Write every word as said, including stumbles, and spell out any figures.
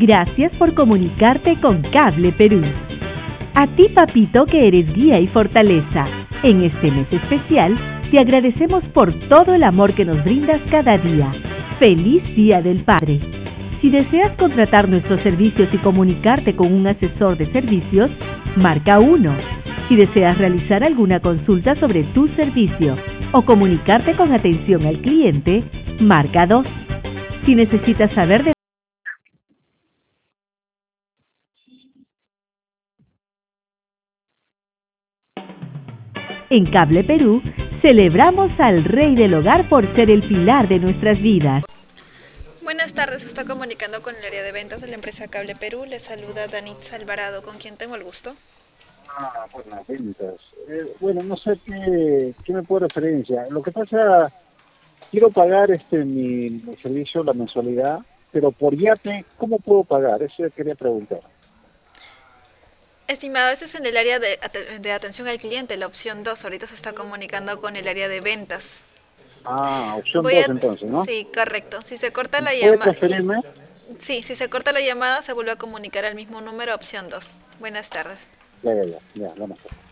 Gracias por comunicarte con Cable Perú. A ti, papito, que eres guía y fortaleza. En este mes especial, te agradecemos por todo el amor que nos brindas cada día. ¡Feliz Día del Padre! Si deseas contratar nuestros servicios y comunicarte con un asesor de servicios, marca uno. Si deseas realizar alguna consulta sobre tu servicio o comunicarte con atención al cliente, marca dos. Si necesitas saber de En Cable Perú, celebramos al Rey del Hogar por ser el pilar de nuestras vidas. Buenas tardes, se está comunicando con el área de ventas de la empresa Cable Perú. Le saluda Danitza Alvarado, con quien tengo el gusto. Ah, buenas ventas. Eh, bueno, no sé qué, qué me puede referencia. Lo que pasa, quiero pagar este mi, mi servicio, la mensualidad, pero por Yape, ¿cómo puedo pagar? Eso quería preguntar. Estimado, este es en el área de, de atención al cliente, la opción dos. Ahorita se está comunicando con el área de ventas. Ah, opción Voy dos a... entonces, ¿no? Sí, correcto. Si se corta la ¿Puede llamada... transferirme? Sí, si se corta la llamada, se vuelve a comunicar al mismo número, opción dos. Buenas tardes. Ya, ya, ya, ya, vamos.